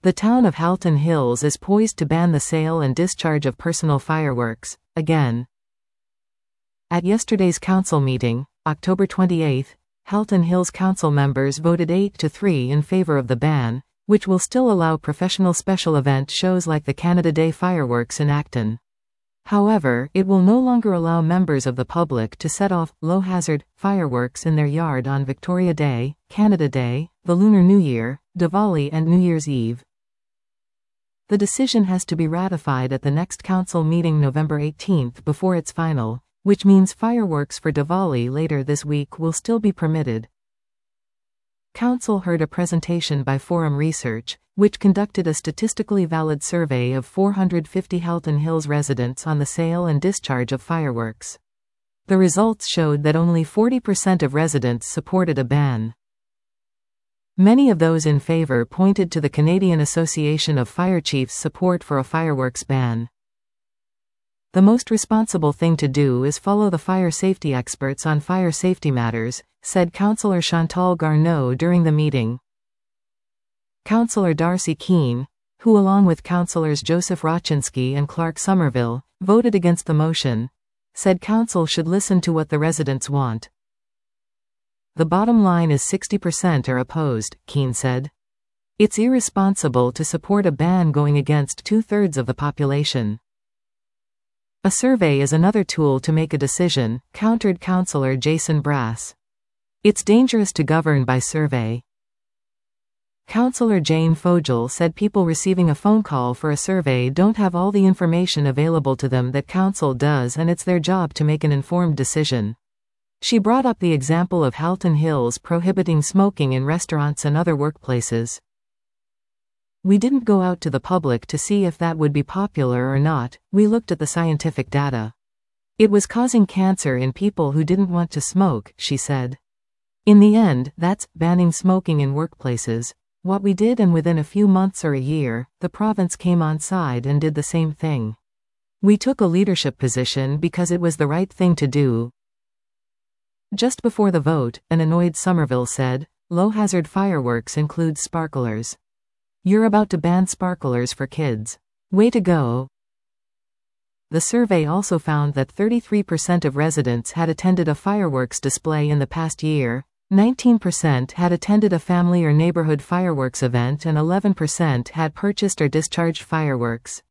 The town of Halton Hills is poised to ban the sale and discharge of personal fireworks, again. At yesterday's council meeting, October 28, Halton Hills council members voted 8-3 in favor of the ban, which will still allow professional special event shows like the Canada Day fireworks in Acton. However, it will no longer allow members of the public to set off low-hazard fireworks in their yard on Victoria Day, Canada Day, the Lunar New Year, Diwali and New Year's Eve. The decision has to be ratified at the next council meeting November 18 before it's final, which means fireworks for Diwali later this week will still be permitted. Council heard a presentation by Forum Research, which conducted a statistically valid survey of 450 Halton Hills residents on the sale and discharge of fireworks. The results showed that only 40% of residents supported a ban. Many of those in favor pointed to the Canadian Association of Fire Chiefs' support for a fireworks ban. The most responsible thing to do is follow the fire safety experts on fire safety matters, said Councillor Chantal Garneau during the meeting. Councillor Darcy Keane, who along with Councillors Joseph Rochinski and Clark Somerville, voted against the motion, said Council should listen to what the residents want. The bottom line is 60% are opposed, Keane said. It's irresponsible to support a ban going against 2/3 of the population. A survey is another tool to make a decision, countered Councillor Jason Brass. It's dangerous to govern by survey. Councillor Jane Fogel said people receiving a phone call for a survey don't have all the information available to them that Council does, and it's their job to make an informed decision. She brought up the example of Halton Hills prohibiting smoking in restaurants and other workplaces. We didn't go out to the public to see if that would be popular or not, we looked at the scientific data. It was causing cancer in people who didn't want to smoke, she said. In the end, that's banning smoking in workplaces. What we did, and within a few months or a year, the province came on side and did the same thing. We took a leadership position because it was the right thing to do. Just before the vote, an annoyed Somerville said, "Low-hazard fireworks include sparklers. You're about to ban sparklers for kids. Way to go." The survey also found that 33% of residents had attended a fireworks display in the past year, 19% had attended a family or neighborhood fireworks event, and 11% had purchased or discharged fireworks.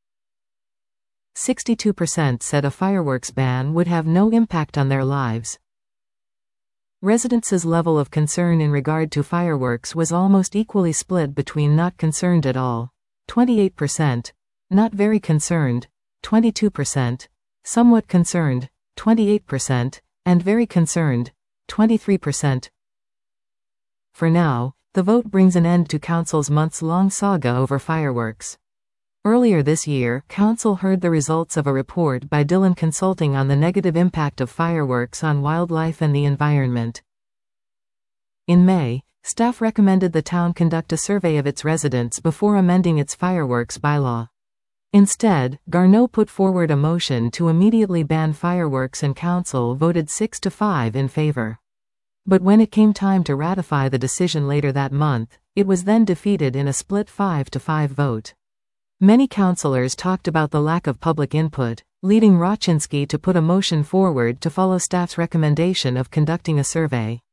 62% said a fireworks ban would have no impact on their lives. Residents' level of concern in regard to fireworks was almost equally split between not concerned at all, 28%, not very concerned, 22%, somewhat concerned, 28%, and very concerned, 23%. For now, the vote brings an end to Council's months-long saga over fireworks. Earlier this year, Council heard the results of a report by Dillon Consulting on the negative impact of fireworks on wildlife and the environment. In May, staff recommended the town conduct a survey of its residents before amending its fireworks bylaw. Instead, Garneau put forward a motion to immediately ban fireworks, and Council voted 6-5 in favor. But when it came time to ratify the decision later that month, it was then defeated in a split 5-5 vote. Many councillors talked about the lack of public input, leading Rochinski to put a motion forward to follow staff's recommendation of conducting a survey.